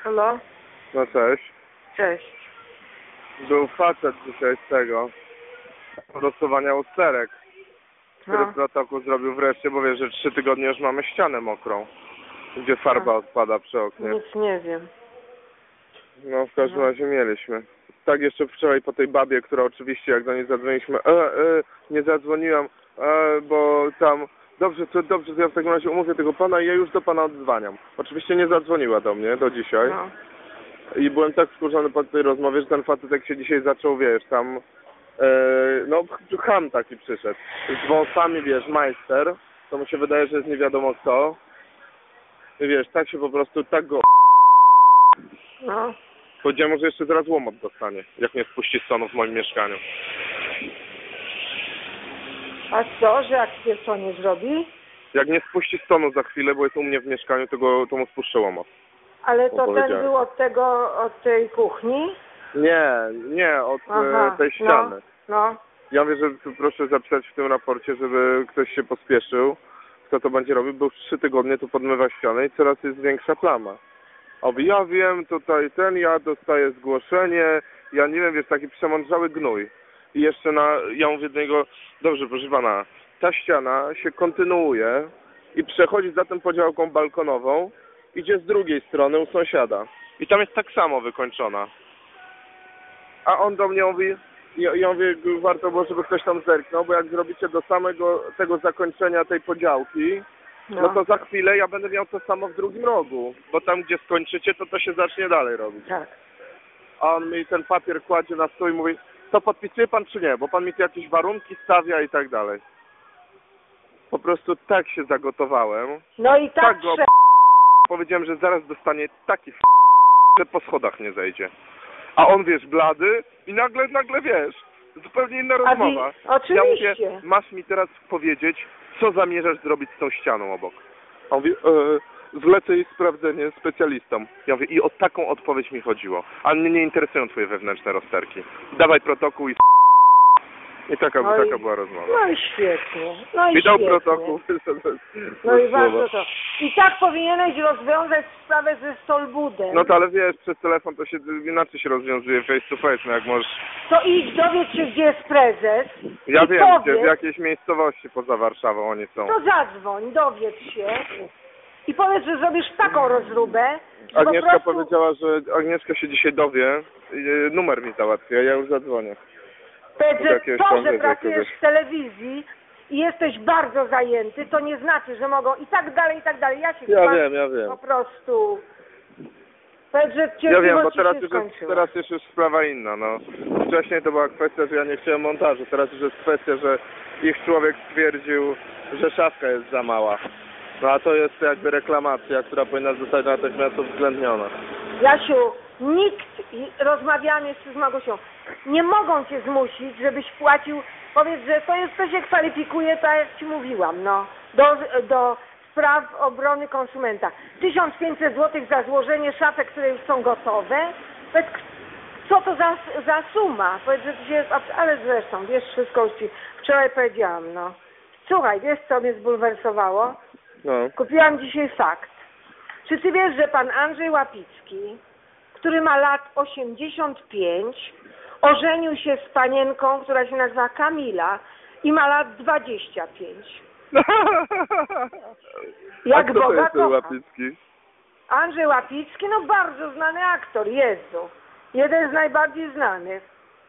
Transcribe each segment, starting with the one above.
Halo? No cześć. Cześć. Był facet dzisiaj z tego losowania usterek, który protokół zrobił wreszcie, bo wiesz, że 3 tygodnie już mamy ścianę mokrą, gdzie farba odpada przy oknie. Nic nie wiem. No w każdym razie mieliśmy. Tak jeszcze wczoraj po tej babie, która oczywiście jak do niej zadzwoniliśmy, nie zadzwoniłam, bo tam, dobrze, to ja w takim razie umówię tego pana i ja już do pana odzwaniam. Oczywiście nie zadzwoniła do mnie, do dzisiaj. No. I byłem tak wkurzony po tej rozmowie, że ten facet jak się dzisiaj zaczął, wiesz, tam, no cham taki przyszedł. Z wąsami, wiesz, majster, to mu się wydaje, że jest nie wiadomo kto. I wiesz, tak się po prostu, tak go No. powiedziałem mu, że jeszcze zaraz łomot dostanie, jak nie spuści stonu w moim mieszkaniu. A co, że jak się co nie zrobi? Jak nie spuści stonu za chwilę, bo jest u mnie w mieszkaniu, to mu spuszczę łomot. Ale to ten był od tej kuchni? Nie, od tej ściany. No. Ja mówię, że proszę zapisać w tym raporcie, żeby ktoś się pospieszył, kto to będzie robił, bo 3 tygodnie tu podmywa ścianę i coraz jest większa plama. A ja wiem, tutaj ja dostaję zgłoszenie, ja nie wiem, jest taki przemądrzały gnój. I jeszcze ja mówię do niego, dobrze proszę pana, ta ściana się kontynuuje i przechodzi za tą podziałką balkonową, idzie z drugiej strony u sąsiada. I tam jest tak samo wykończona. A on do mnie mówi, ja mówię, warto było, żeby ktoś tam zerknął, bo jak zrobicie do samego tego zakończenia tej podziałki, no to za chwilę ja będę miał to samo w drugim rogu, bo tam gdzie skończycie, to się zacznie dalej robić. Tak. A on mi ten papier kładzie na stół i mówi, to podpisuje pan czy nie, bo pan mi tu jakieś warunki stawia i tak dalej. Po prostu tak się zagotowałem. No i tak go powiedziałem, że zaraz dostanie taki że po schodach nie zejdzie. A on, wiesz, blady i nagle, wiesz, zupełnie inna rozmowa. Oczywiście. Ja mówię, masz mi teraz powiedzieć, co zamierzasz zrobić z tą ścianą obok. A on mówi, zlecę jej sprawdzenie specjalistom. Ja mówię, i o taką odpowiedź mi chodziło. Ale mnie nie interesują twoje wewnętrzne rozterki. Dawaj protokół i taka była rozmowa. No i świetnie. No i mi dał świetnie. protokół. No i bardzo to. I tak powinieneś rozwiązać sprawę ze Stolbudem. No to ale wiesz, przez telefon to się inaczej się rozwiązuje face to face, no jak możesz... To idź, dowiedz się, gdzie jest prezes. Ja wiem, gdzie, w jakiejś miejscowości poza Warszawą oni są. To zadzwoń, dowiedz się i powiedz, że zrobisz taką rozróbę. Agnieszka powiedziała, że Agnieszka się dzisiaj dowie, numer mi załatwia, ja już zadzwonię. To, że pracujesz w telewizji i jesteś bardzo zajęty, to nie znaczy, że mogą i tak dalej, i tak dalej. Ja wiem. Po prostu... Powiedz, że ja wiem, bo teraz już jest sprawa inna, no. Wcześniej to była kwestia, że ja nie chciałem montażu, teraz już jest kwestia, że ich człowiek stwierdził, że szafka jest za mała. No a to jest jakby reklamacja, która powinna zostać natychmiast uwzględniona. Jasiu, rozmawiamy z Magosią, nie mogą cię zmusić, żebyś płacił, powiedz, że to się kwalifikuje, tak jak ci mówiłam, no, do spraw obrony konsumenta. 1500 zł za złożenie szafek, które już są gotowe. Powiedz, co to za suma? Powiedz, że to się, ale zresztą, wiesz, wszystko już ci wczoraj powiedziałam, no. Słuchaj, wiesz, co mnie zbulwersowało? No. Kupiłam dzisiaj fakt. Czy ty wiesz, że pan Andrzej Łapicki, który ma lat 85, ożenił się z panienką, która się nazywa Kamila i ma lat 25. Jak Boga kocha. Łapicki? Andrzej Łapicki, no bardzo znany aktor, Jezu. Jeden z najbardziej znanych.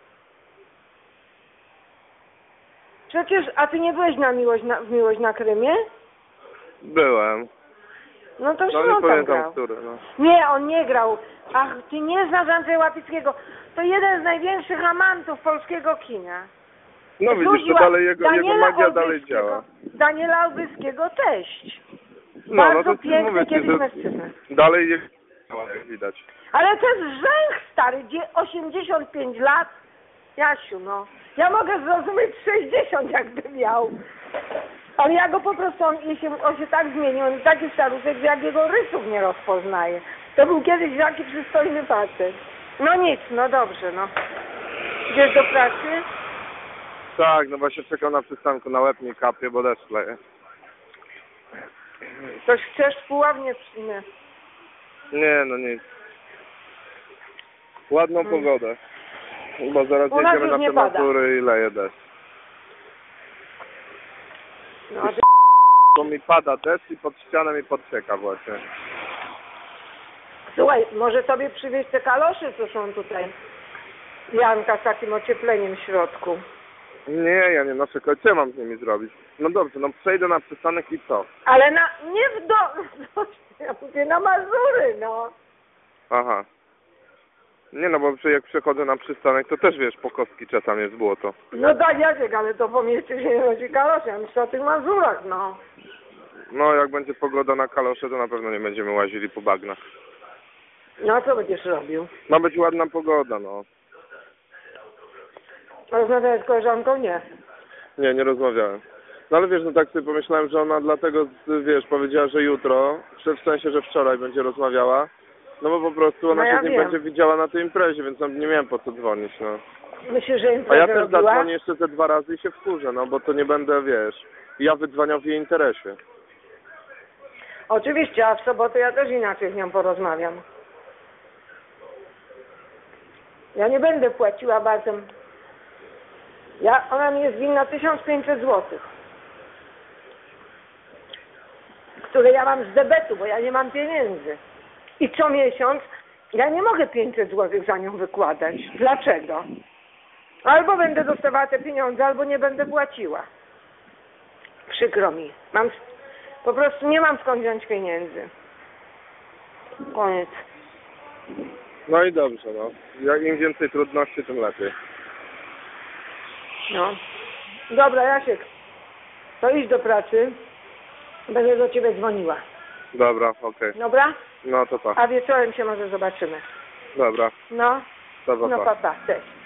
Przecież, a ty nie byłeś w Miłość na Krymie? Byłem. No to no, on tam grał. Który, no. Nie, on nie grał. Ach, ty nie znasz Andrzeja Łapickiego. To jeden z największych amantów polskiego kina. No widzisz, to dalej jego magia dalej działa. Daniela Olbryskiego teść. No, bardzo no to piękny kiedyś mężczyzna. Dalej jego działa, jak widać. Ale to jest rzęch stary, 85 lat. Jasiu, no. Ja mogę zrozumieć 60, jakby miał. Ale ja go po prostu, on się tak zmienił, on taki staruszek, że jak jego rysów nie rozpoznaje. To był kiedyś taki przystojny facet. No nic, no dobrze, no. Idziesz do pracy? Tak, no właśnie czekam na przystanku, na łeb mi kapie, bo deszcz leje. Coś chcesz w Puławnie? Nie, no nic. Ładną pogodę. Bo zaraz U nas jedziemy już na nie te pada. Mazury i leje deszcz. No, a ty... Bo mi pada deszcz i pod ścianą mi podcieka właśnie. Słuchaj, może tobie przywieźć te kalosze, co są tutaj. Janka z takim ociepleniem w środku. Nie, ja nie noszę, co ja mam z nimi zrobić? No dobrze, no przejdę na przystanek i co? Ale nie w ja mówię na Mazury, no. Aha. Nie no, bo jak przechodzę na przystanek, to też wiesz, po kostki czasem jest błoto. No tak, Jacek, ale to po mieście się nie nosi kalosze, ja myślę o tych Mazurach, no. No jak będzie pogoda na kalosze, to na pewno nie będziemy łazili po bagnach. No a co będziesz robił? Ma być ładna pogoda, no. Rozmawiałeś z koleżanką? Nie. Nie, nie rozmawiałem. No ale wiesz, no tak sobie pomyślałem, że ona dlatego, wiesz, powiedziała, że jutro, w sensie, że wczoraj będzie rozmawiała, no bo po prostu ona No ja się nie wiem. będzie widziała na tej imprezie, więc nie miałem po co dzwonić, no. Myślisz, że A imprezę ja też robiła? zadzwonię jeszcze ze 2 razy i się wkurzę, no bo to nie będę, wiesz, ja wydzwaniał w jej interesie. Oczywiście, a w sobotę ja też inaczej z nią porozmawiam. Ja nie będę płaciła bazem. Ona mi jest winna 1500 zł. Które ja mam z debetu, bo ja nie mam pieniędzy. I co miesiąc ja nie mogę 500 zł za nią wykładać. Dlaczego? Albo będę dostawała te pieniądze, albo nie będę płaciła. Przykro mi. Po prostu nie mam skąd wziąć pieniędzy. Koniec. No i dobrze, no. Jak im więcej trudności, tym lepiej. No. Dobra, Jasiek. To idź do pracy. Będę do ciebie dzwoniła. Dobra, okej. Dobra? No to pa. A wieczorem się może zobaczymy. Dobra, No. to pa. No pa, pa. Cześć.